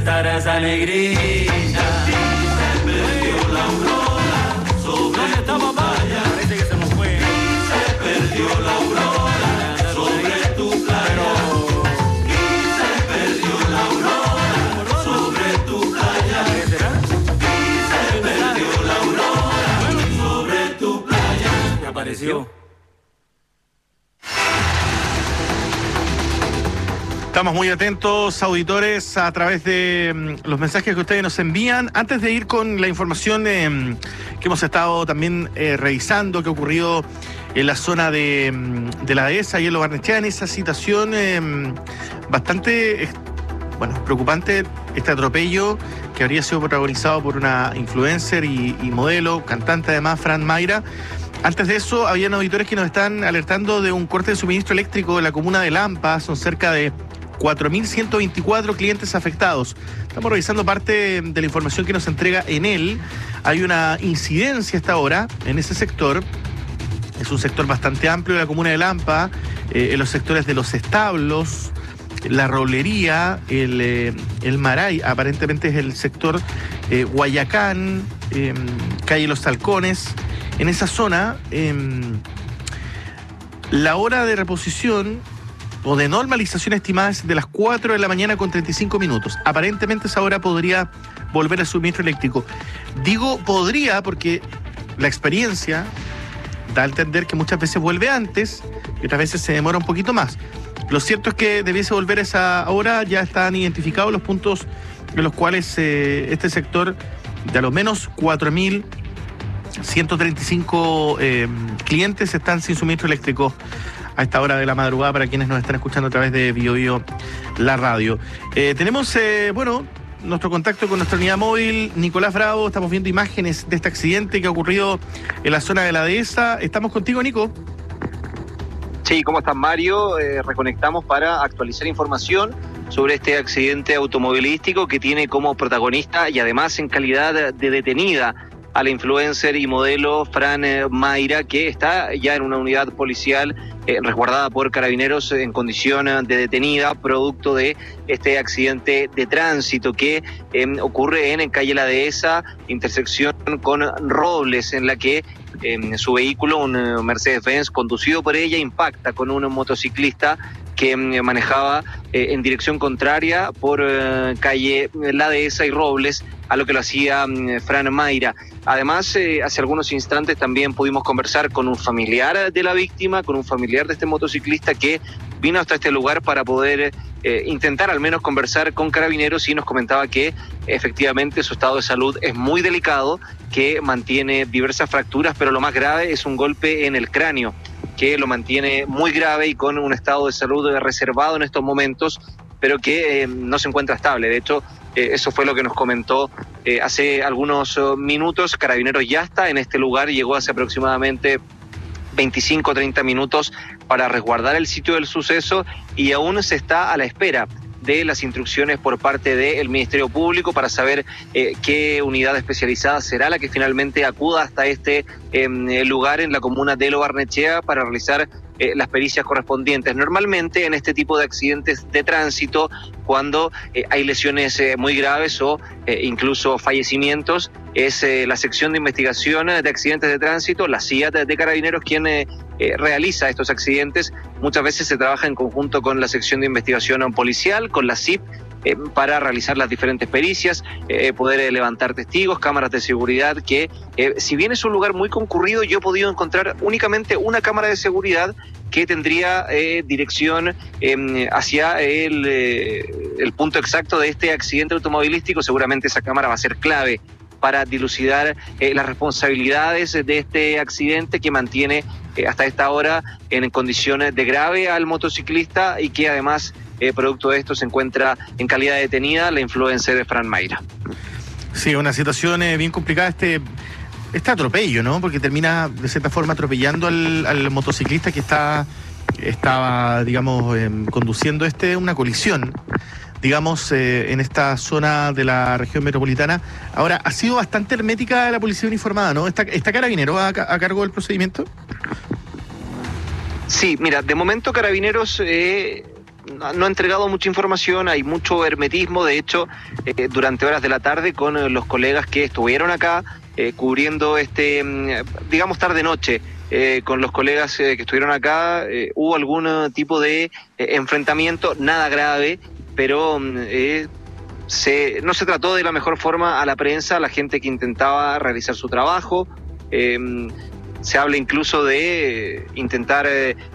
estará esa negrita. Se perdió la aurora sobre tu playa. Parece que se nos fue. Se perdió la aurora sobre tu playa. Y se perdió la aurora sobre tu playa. Y se perdió la aurora sobre tu playa. Ya apareció. Estamos muy atentos, auditores, a través de los mensajes que ustedes nos envían. Antes de ir con la información que hemos estado también revisando, que ocurrió en la zona de la dehesa y en Lo Barnechea, en esa situación bastante preocupante, este atropello que habría sido protagonizado por una influencer y modelo, cantante además, Fran Mayra. Antes de eso, habían auditores que nos están alertando de un corte de suministro eléctrico en la comuna de Lampa. Son cerca de 4.124 clientes afectados. Estamos revisando parte de la información que nos entrega Enel. Hay una incidencia hasta ahora en ese sector. Es un sector bastante amplio de la comuna de Lampa, en los sectores de los establos, la roblería, el Maray, aparentemente es el sector Guayacán, calle Los Halcones. En esa zona, la hora de reposición o de normalización estimada es de las 4 de la mañana con 35 minutos. Aparentemente esa hora podría volver al suministro eléctrico. Digo podría porque la experiencia da a entender que muchas veces vuelve antes y otras veces se demora un poquito más. Lo cierto es que debiese volver a esa hora. Ya están identificados los puntos en los cuales este sector de a lo menos 4.135 clientes están sin suministro eléctrico a esta hora de la madrugada, para quienes nos están escuchando a través de Bio Bio, la radio. Tenemos, nuestro contacto con nuestra unidad móvil, Nicolás Bravo. Estamos viendo imágenes de este accidente que ha ocurrido en la zona de la dehesa. Estamos contigo, Nico. Sí, ¿cómo estás, Mario? Reconectamos para actualizar información sobre este accidente automovilístico que tiene como protagonista y además en calidad de detenida a la influencer y modelo Fran Mayra, que está ya en una unidad policial resguardada por carabineros en condición de detenida, producto de este accidente de tránsito que ocurre en calle La Dehesa, intersección con Robles, en la que su vehículo, un Mercedes-Benz conducido por ella, impacta con un motociclista que manejaba en dirección contraria por calle La Dehesa y Robles, a lo que lo hacía Fran Mayra. Además, hace algunos instantes también pudimos conversar con un familiar de la víctima, con un familiar de este motociclista que vino hasta este lugar para poder intentar al menos conversar con carabineros, y nos comentaba que efectivamente su estado de salud es muy delicado, que mantiene diversas fracturas, pero lo más grave es un golpe en el cráneo, que lo mantiene muy grave y con un estado de salud reservado en estos momentos, pero que no se encuentra estable. De hecho, eso fue lo que nos comentó hace algunos minutos. Carabineros ya está en este lugar, llegó hace aproximadamente 25 o 30 minutos para resguardar el sitio del suceso, y aún se está a la espera de las instrucciones por parte del Ministerio Público para saber qué unidad especializada será la que finalmente acuda hasta este lugar en la comuna de Lo Barnechea para realizar las pericias correspondientes. Normalmente en este tipo de accidentes de tránsito, cuando hay lesiones muy graves o incluso fallecimientos, es la sección de investigación de accidentes de tránsito, la CIA de Carabineros, quien realiza estos accidentes. Muchas veces se trabaja en conjunto con la sección de investigación policial, con la CIP, para realizar las diferentes pericias, poder levantar testigos, cámaras de seguridad, que si bien es un lugar muy concurrido, yo he podido encontrar únicamente una cámara de seguridad que tendría dirección hacia el punto exacto de este accidente automovilístico. Seguramente esa cámara va a ser clave para dilucidar las responsabilidades de este accidente que mantiene hasta esta hora en condiciones de grave al motociclista, y que además producto de esto se encuentra en calidad de detenida la influencer de Fran Mayra. Sí, una situación bien complicada este atropello, ¿no? Porque termina de cierta forma atropellando al motociclista que estaba, digamos, conduciendo una colisión, digamos, en esta zona de la región metropolitana. Ahora, ha sido bastante hermética la policía uniformada, ¿no? ¿Está Carabinero a cargo del procedimiento? Sí, mira, de momento Carabineros no ha entregado mucha información, hay mucho hermetismo. De hecho, durante horas de la tarde con los colegas que estuvieron acá cubriendo digamos tarde-noche, con los colegas que estuvieron acá, hubo algún tipo de enfrentamiento, nada grave, pero no se trató de la mejor forma a la prensa, a la gente que intentaba realizar su trabajo. Se habla incluso de intentar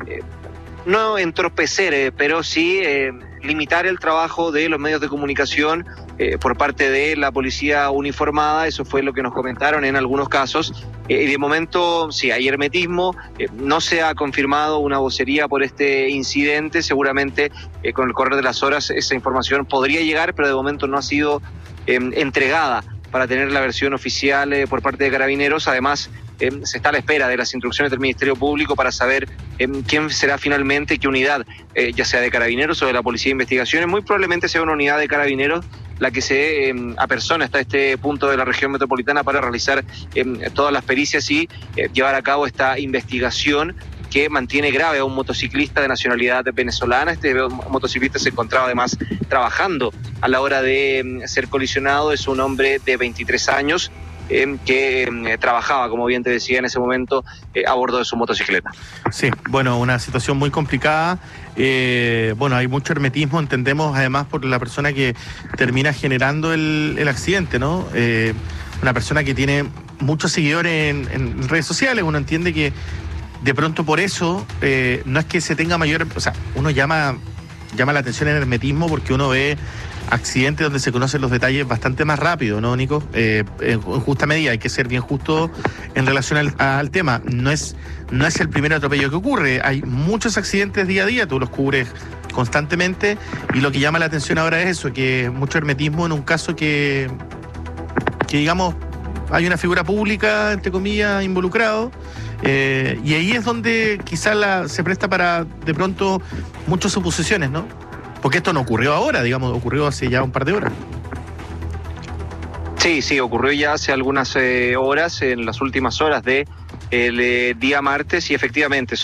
no entorpecer, pero sí limitar el trabajo de los medios de comunicación por parte de la policía uniformada. Eso fue lo que nos comentaron en algunos casos. Y de momento, sí, hay hermetismo, no se ha confirmado una vocería por este incidente. Seguramente con el correr de las horas esa información podría llegar, pero de momento no ha sido entregada para tener la versión oficial por parte de Carabineros. Además, se está a la espera de las instrucciones del Ministerio Público para saber quién será finalmente, qué unidad, ya sea de Carabineros o de la Policía de Investigaciones. Muy probablemente sea una unidad de Carabineros la que se apersona hasta este punto de la región metropolitana para realizar todas las pericias y llevar a cabo esta investigación que mantiene grave a un motociclista de nacionalidad venezolana. Este motociclista se encontraba además trabajando a la hora de ser colisionado. Es un hombre de 23 años que trabajaba, como bien te decía, en ese momento a bordo de su motocicleta. Sí, bueno, una situación muy complicada. Bueno, hay mucho hermetismo, entendemos, además por la persona que termina generando el accidente, ¿no? Una persona que tiene muchos seguidores en redes sociales. Uno entiende que de pronto por eso no es que se tenga mayor... O sea, uno llama la atención el hermetismo porque uno ve accidentes donde se conocen los detalles bastante más rápido, ¿no, Nico? En justa medida, hay que ser bien justo en relación al tema. No es el primer atropello que ocurre, hay muchos accidentes día a día, tú los cubres constantemente, y lo que llama la atención ahora es eso, que mucho hermetismo en un caso que digamos, hay una figura pública, entre comillas, involucrado, y ahí es donde quizás se presta para, de pronto, muchas suposiciones, ¿no? Porque esto no ocurrió ahora, digamos, ocurrió hace ya un par de horas. Sí, ocurrió ya hace algunas horas, en las últimas horas del día martes, y efectivamente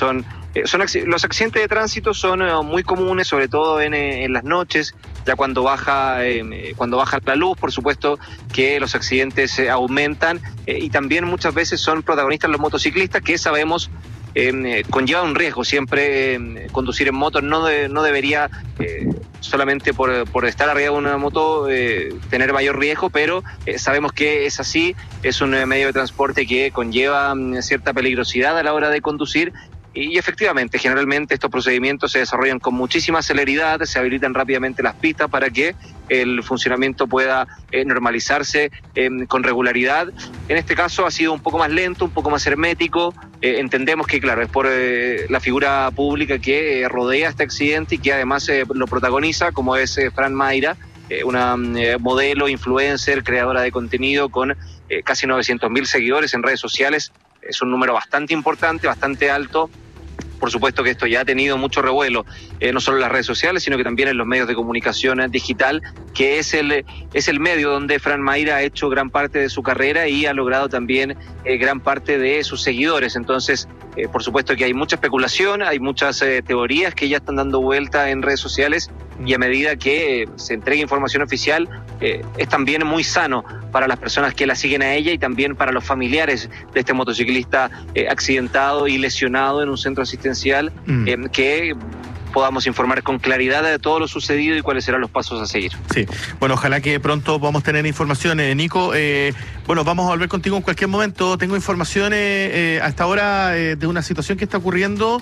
los accidentes de tránsito son muy comunes, sobre todo en las noches, ya cuando baja la luz. Por supuesto que los accidentes aumentan, y también muchas veces son protagonistas los motociclistas, que sabemos conlleva un riesgo. Siempre conducir en moto no debería solamente por estar arriba de una moto tener mayor riesgo, pero sabemos que es así. Es un medio de transporte que conlleva cierta peligrosidad a la hora de conducir. Y efectivamente, generalmente estos procedimientos se desarrollan con muchísima celeridad, se habilitan rápidamente las pistas para que el funcionamiento pueda normalizarse con regularidad. En este caso ha sido un poco más lento, un poco más hermético. Entendemos que, claro, es por la figura pública que rodea este accidente y que además lo protagoniza, como es Fran Mayra, una modelo, influencer, creadora de contenido con casi 900.000 seguidores en redes sociales. Es un número bastante importante, bastante alto. Por supuesto que esto ya ha tenido mucho revuelo, no solo en las redes sociales, sino que también en los medios de comunicación digital, que es el medio donde Fran Mayra ha hecho gran parte de su carrera y ha logrado también gran parte de sus seguidores. Entonces, por supuesto que hay mucha especulación, hay muchas teorías que ya están dando vuelta en redes sociales, y a medida que se entregue información oficial, es también muy sano para las personas que la siguen a ella y también para los familiares de este motociclista accidentado y lesionado en un centro asistencial, que podamos informar con claridad de todo lo sucedido y cuáles serán los pasos a seguir. Sí, bueno, ojalá que pronto podamos tener información. Nico, bueno, vamos a volver contigo en cualquier momento. Tengo informaciones hasta ahora de una situación que está ocurriendo.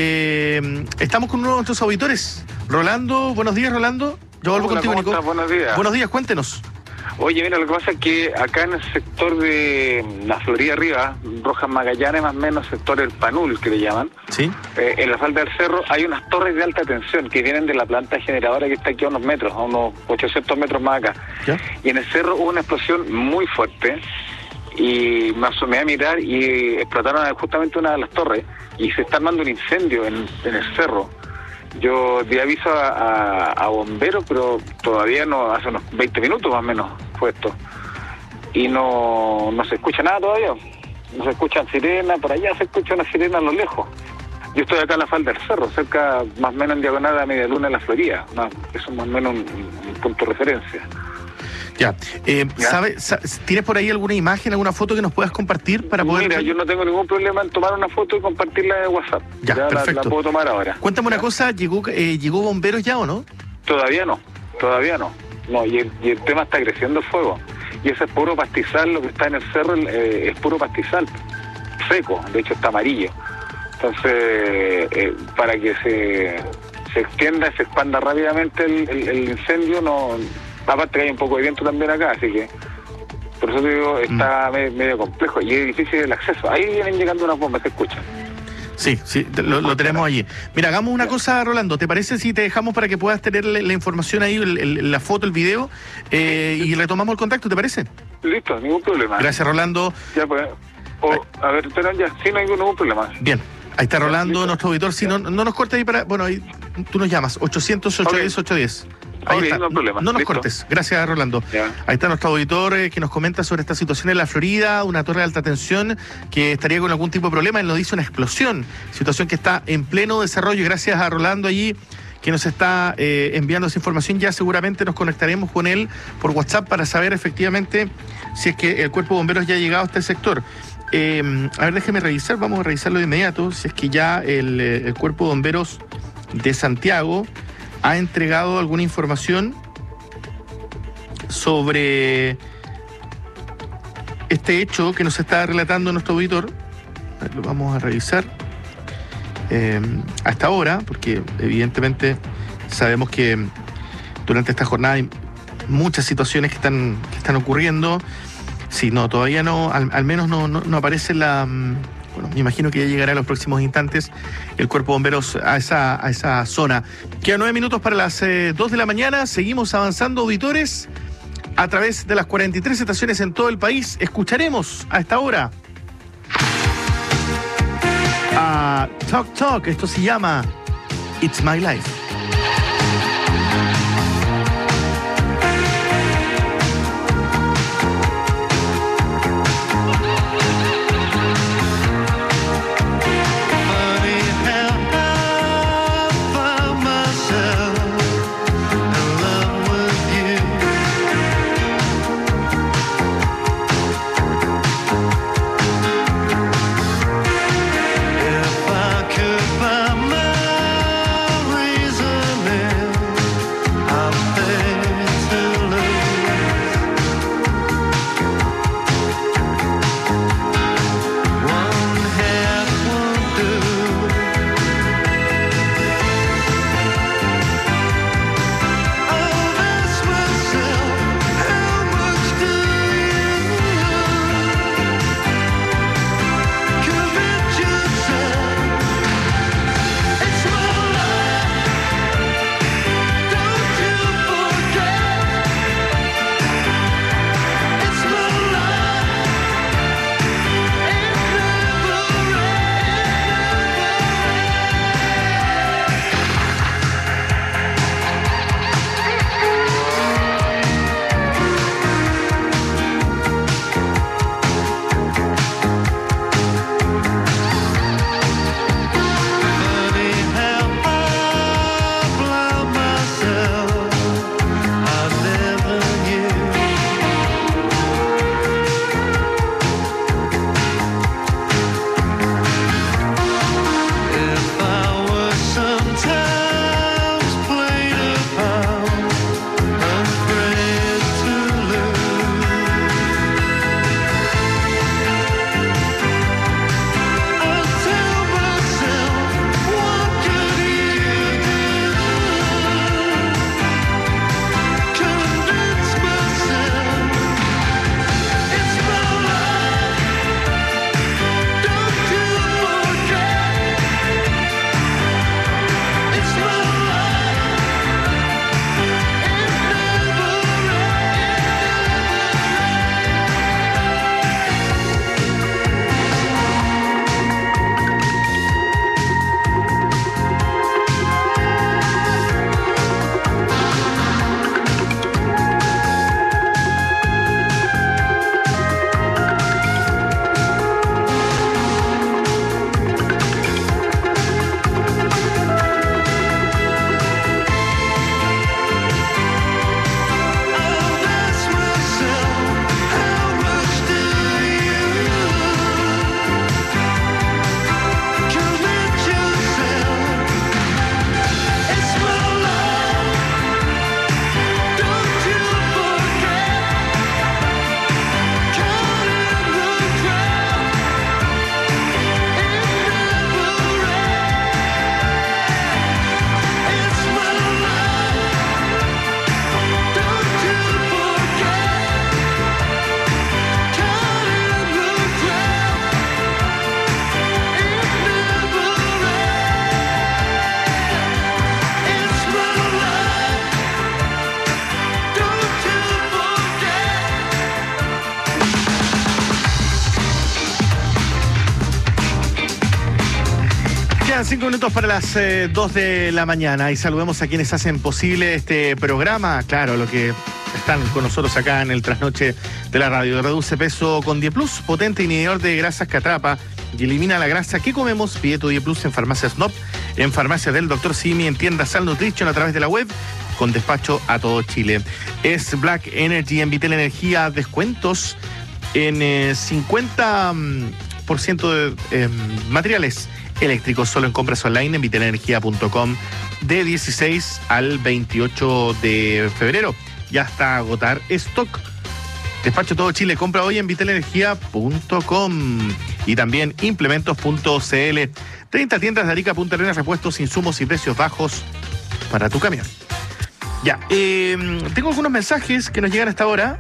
Estamos con uno de nuestros auditores, Rolando. Buenos días, Rolando. Yo vuelvo contigo, Nico. ¿Cómo estás? Buenos días. Buenos días, cuéntenos. Oye, mira, lo que pasa es que acá en el sector de la Florida arriba, Rojas Magallanes, más o menos, sector El Panul, que le llaman, ¿sí? En la falda del cerro hay unas torres de alta tensión que vienen de la planta generadora que está aquí a unos metros, a unos 800 metros más acá. ¿Ya? Y en el cerro hubo una explosión muy fuerte, y me asomé a mirar y explotaron justamente una de las torres, y se está armando un incendio en el cerro. Yo di aviso a bomberos, pero todavía no, hace unos 20 minutos más o menos fue esto. Y no se escucha nada todavía. No se escuchan sirenas, por allá se escucha una sirena a lo lejos. Yo estoy acá en la falda del cerro, cerca, más o menos en diagonal a Media Luna en la Florida. No, eso es más o menos un punto de referencia. Ya. ¿Tienes por ahí alguna imagen, alguna foto que nos puedas compartir para poder...? Mira, yo no tengo ningún problema en tomar una foto y compartirla de WhatsApp. Ya, perfecto. La puedo tomar ahora. Cuéntame una cosa, ¿llegó bomberos ya o no? Todavía no. No, y el tema está creciendo el fuego. Y ese es puro pastizal, lo que está en el cerro es puro pastizal, seco, de hecho está amarillo. Entonces, para que se extienda, se expanda rápidamente el incendio, no, aparte que hay un poco de viento también acá, así que por eso te digo, está medio complejo y es difícil el acceso. Ahí vienen llegando unas bombas, se escuchan. Sí, lo tenemos allí. Mira, hagamos una cosa, Rolando. ¿Te parece si te dejamos para que puedas tener la información ahí, la foto, el video, y retomamos el contacto, ¿te parece? Listo, ningún problema. Gracias, Rolando. Ya, pues. A ver, pero ya, sí, no hay ningún problema. Bien. Ahí está Rolando, nuestro auditor. Si no nos cortes ahí para... Bueno, ahí tú nos llamas, 800-810-810. Ahí está. No, problema. No nos Listo. cortes. Gracias, Rolando. Ya. Ahí está nuestro auditor que nos comenta sobre esta situación en la Florida, una torre de alta tensión que estaría con algún tipo de problema. Él nos dice una explosión, situación que está en pleno desarrollo. Gracias a Rolando allí que nos está enviando esa información. Ya seguramente nos conectaremos con él por WhatsApp para saber efectivamente si es que el cuerpo de bomberos ya ha llegado hasta el sector. A ver, déjeme revisar, vamos a revisarlo de inmediato, si es que ya el cuerpo de bomberos de Santiago ha entregado alguna información sobre este hecho que nos está relatando nuestro auditor. Lo vamos a revisar hasta ahora, porque evidentemente sabemos que durante esta jornada hay muchas situaciones que están ocurriendo. Sí, no, todavía no, al menos no aparece bueno, me imagino que ya llegará en los próximos instantes el cuerpo de bomberos a esa zona. Quedan 9 minutos para las 2 de la mañana. Seguimos avanzando, auditores, a través de las 43 estaciones en todo el país. Escucharemos a esta hora a Talk Talk. Esto se llama It's My Life. If I could find my reason 5 minutos para las 2 de la mañana y saludemos a quienes hacen posible este programa. Claro, lo que están con nosotros acá en el trasnoche de la radio. Reduce peso con Die Plus, potente inhibidor de grasas que atrapa y elimina la grasa que comemos. Pide tu Die Plus en Farmacias Snob, en Farmacias del Dr. Simi, en tiendas Sal Nutrition a través de la web, con despacho a todo Chile. Es Black Energy en Vitel Energía, descuentos en 50% de materiales eléctricos solo en compras online en vitelenergia.com de 16 al 28 de febrero. Ya está agotar stock. Despacho todo Chile, compra hoy en vitelenergia.com y también implementos.cl. 30 tiendas de Arica, Punta Arenas, repuestos, insumos y precios bajos para tu camión. Ya, tengo algunos mensajes que nos llegan hasta ahora.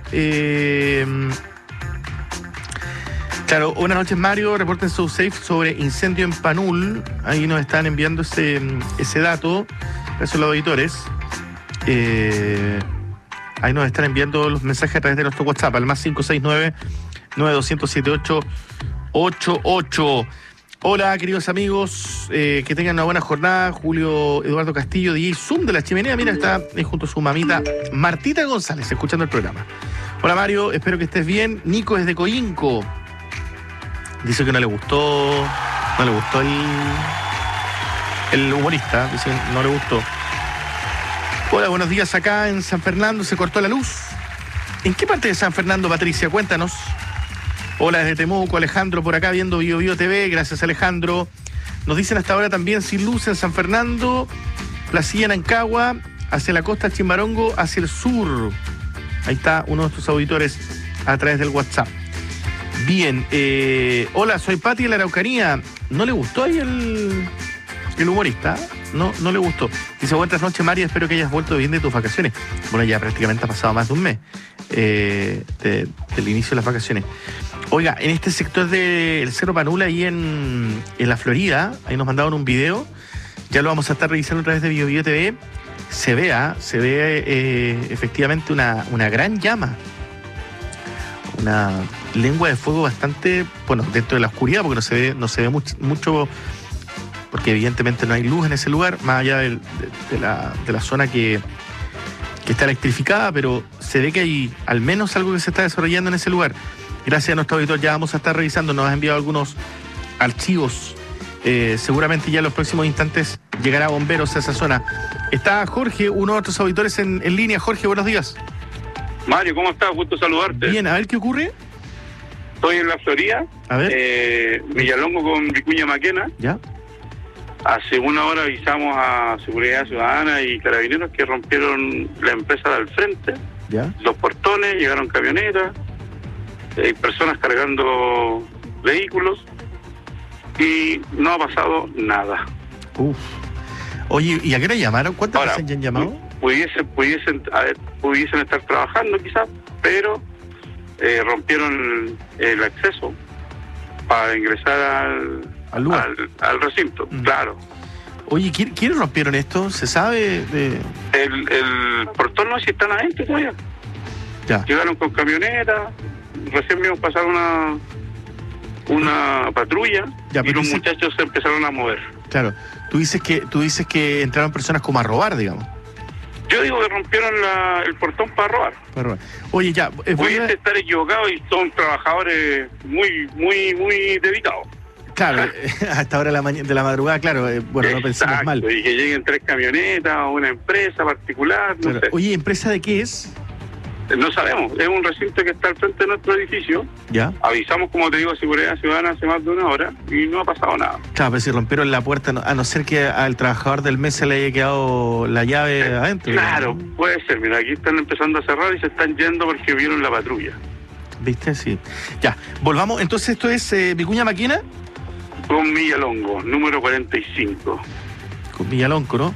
Claro, buenas noches Mario, reporten su safe sobre incendio en Panul. Ahí nos están enviando ese dato. Esos son los auditores. Ahí nos están enviando los mensajes a través de nuestro WhatsApp, al más 569-9278-88. Hola, queridos amigos, que tengan una buena jornada. Julio Eduardo Castillo, DJ Zoom de la Chimenea. Mira, está junto a su mamita Martita González, escuchando el programa. Hola Mario, espero que estés bien. Nico es de Coyinco. Dice que no le gustó el humorista, dice que no le gustó. Hola, buenos días. Acá en San Fernando se cortó la luz. ¿En qué parte de San Fernando, Patricia? Cuéntanos. Hola desde Temuco, Alejandro por acá viendo Bio Bio TV. Gracias, Alejandro. Nos dicen hasta ahora también sin luz en San Fernando, Placilla en Ancagua, hacia la costa Chimbarongo, hacia el sur. Ahí está uno de nuestros auditores a través del WhatsApp. Bien, hola, soy Pati de la Araucanía. ¿No le gustó ahí el humorista? No le gustó. Dice, buenas noches, María, espero que hayas vuelto bien de tus vacaciones. Bueno, ya prácticamente ha pasado más de un mes del inicio de las vacaciones. Oiga, en este sector del Cerro Panula, ahí en la Florida, ahí nos mandaron un video, ya lo vamos a estar revisando a través de Bio Bio TV. Se ve efectivamente una gran llama, una lengua de fuego bastante, bueno, dentro de la oscuridad, porque no se ve mucho, porque evidentemente no hay luz en ese lugar, más allá de la zona que está electrificada, pero se ve que hay al menos algo que se está desarrollando en ese lugar. Gracias a nuestro auditor, ya vamos a estar revisando, nos ha enviado algunos archivos, seguramente ya en los próximos instantes llegará bomberos a esa zona. Está Jorge, uno de nuestros auditores en línea. Jorge, buenos días. Mario, ¿cómo estás? Gusto saludarte. Bien, a ver qué ocurre. Estoy en la Florida, a ver. Villalongo con Vicuña Maquena. ¿Ya? Hace una hora avisamos a Seguridad Ciudadana y Carabineros que rompieron la empresa del frente. ¿Ya? Los portones, llegaron camionetas, personas cargando vehículos y no ha pasado nada. Uf. Oye, ¿y a qué hora llamaron? ¿Cuántas veces han llamado? Pudiesen estar trabajando quizás, pero rompieron el acceso para ingresar al recinto, claro. Oye, ¿quiénes rompieron esto? ¿Se sabe? El portón no, si están adentro todavía. Ya. Llegaron con camionetas, recién vimos pasar una patrulla, ya, y los muchachos se empezaron a mover. Claro, tú dices que entraron personas como a robar, digamos. Yo digo que rompieron el portón para robar. Oye, ya. Pudiese estar equivocado y son trabajadores muy dedicados. Claro, hasta ahora de la madrugada, claro, bueno, no pensemos mal. Y que lleguen 3 camionetas o una empresa particular, no sé. Oye, ¿empresa de qué es? No sabemos, es un recinto que está al frente de nuestro edificio. Ya. Avisamos, como te digo, a Seguridad Ciudadana hace más de una hora y no ha pasado nada. Claro, pero si rompieron la puerta, a no ser que al trabajador del mes se le haya quedado la llave adentro. Claro, ¿no? Puede ser. Mira, aquí están empezando a cerrar y se están yendo porque vieron la patrulla. ¿Viste? Sí. Ya, volvamos. Entonces, esto es Vicuña Maquena. Con Villalongo, número 45. Con Villalongo, ¿no?